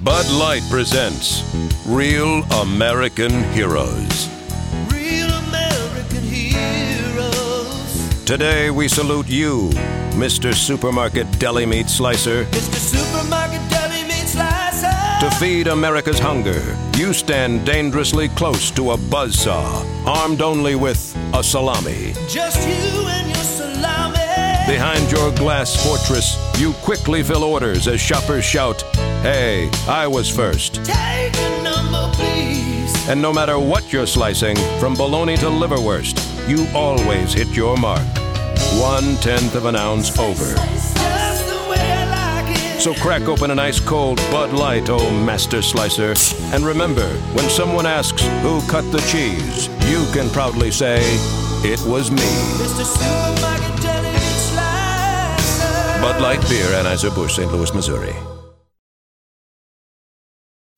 Bud Light presents Real American Heroes. Real American heroes. Today we salute you, Mr. Supermarket Deli Meat Slicer. Mr. Supermarket Deli Meat Slicer. To feed America's hunger, you stand dangerously close to a buzzsaw, armed only with a salami. Just you and your salami. Behind your glass fortress, you quickly fill orders as shoppers shout, "Hey, I was first." Take a number, please. And no matter what you're slicing, from bologna to liverwurst, you always hit your mark. 1/10 of an ounce over. Just the way I like it. So crack open an ice-cold Bud Light, oh Master Slicer. And remember, when someone asks who cut the cheese, you can proudly say, "It was me." Mr. Supermarket Deli Meat Slicer. Bud Light Beer, Anheuser-Busch, St. Louis, Missouri.